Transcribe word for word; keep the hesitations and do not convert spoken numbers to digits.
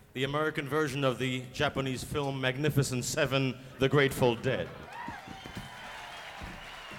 the American version of the Japanese film Magnificent Seven, The Grateful Dead.